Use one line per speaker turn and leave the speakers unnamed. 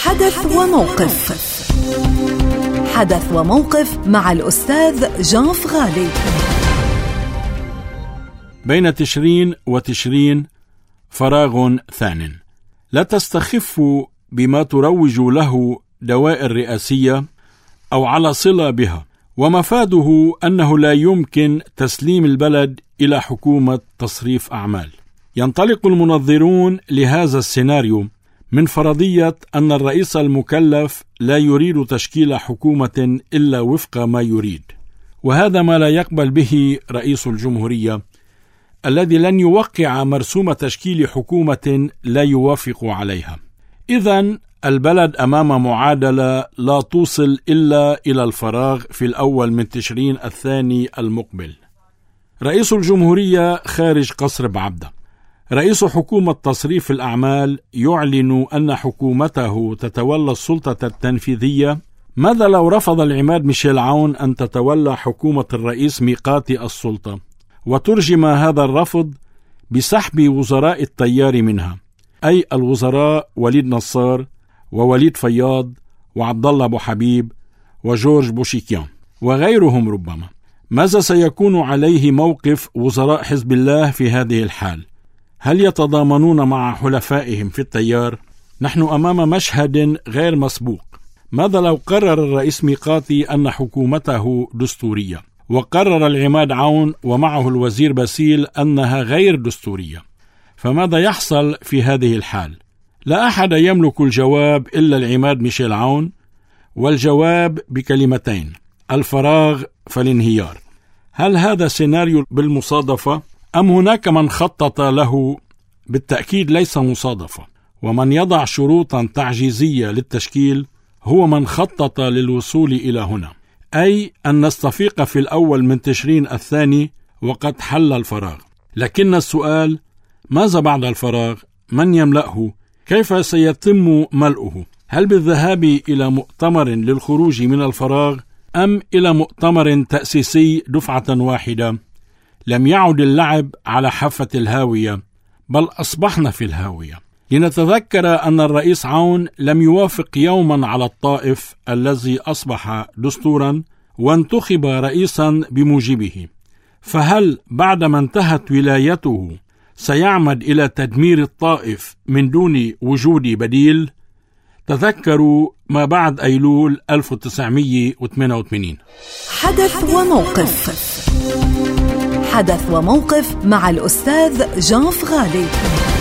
حدث وموقف. حدث وموقف مع الأستاذ جان فغالي.
بين تشرين وتشرين فراغ ثان. لا تستخفوا بما تروج له دوائر رئاسية أو على صلة بها، ومفاده أنه لا يمكن تسليم البلد إلى حكومة تصريف أعمال. ينطلق المنظرون لهذا السيناريو من فرضية أن الرئيس المكلف لا يريد تشكيل حكومة إلا وفق ما يريد، وهذا ما لا يقبل به رئيس الجمهورية الذي لن يوقع مرسوم تشكيل حكومة لا يوافق عليها. إذن البلد أمام معادلة لا توصل إلا إلى الفراغ في الأول من تشرين الثاني المقبل. رئيس الجمهورية خارج قصر بعبدة. رئيس حكومة تصريف الأعمال يعلن أن حكومته تتولى السلطة التنفيذية. ماذا لو رفض العماد ميشيل عون أن تتولى حكومة الرئيس ميقاتي السلطة، وترجم هذا الرفض بسحب وزراء التيار منها، أي الوزراء وليد نصار ووليد فياض وعبد الله أبو حبيب وجورج بوشيكيان وغيرهم ربما؟ ماذا سيكون عليه موقف وزراء حزب الله في هذه الحال؟ هل يتضامنون مع حلفائهم في التيار؟ نحن أمام مشهد غير مسبوق. ماذا لو قرر الرئيس ميقاتي أن حكومته دستورية، وقرر العماد عون ومعه الوزير باسيل أنها غير دستورية؟ فماذا يحصل في هذه الحال؟ لا أحد يملك الجواب إلا العماد ميشيل عون، والجواب بكلمتين: الفراغ فالانهيار. هل هذا سيناريو بالمصادفة أم هناك من خطط له؟ بالتأكيد ليس مصادفة، ومن يضع شروطا تعجيزية للتشكيل هو من خطط للوصول إلى هنا، أي أن نستفيق في الأول من تشرين الثاني وقد حل الفراغ. لكن السؤال: ماذا بعد الفراغ؟ من يملأه؟ كيف سيتم ملؤه؟ هل بالذهاب إلى مؤتمر للخروج من الفراغ أم إلى مؤتمر تأسيسي دفعة واحدة؟ لم يعد اللعب على حافة الهاوية، بل أصبحنا في الهاوية. لنتذكر أن الرئيس عون لم يوافق يوما على الطائف الذي أصبح دستورا وانتخب رئيسا بموجبه، فهل بعدما انتهت ولايته سيعمد إلى تدمير الطائف من دون وجود بديل؟ تذكروا ما بعد أيلول 1988.
حدث وموقف. حدث وموقف مع الأستاذ جان فغالي.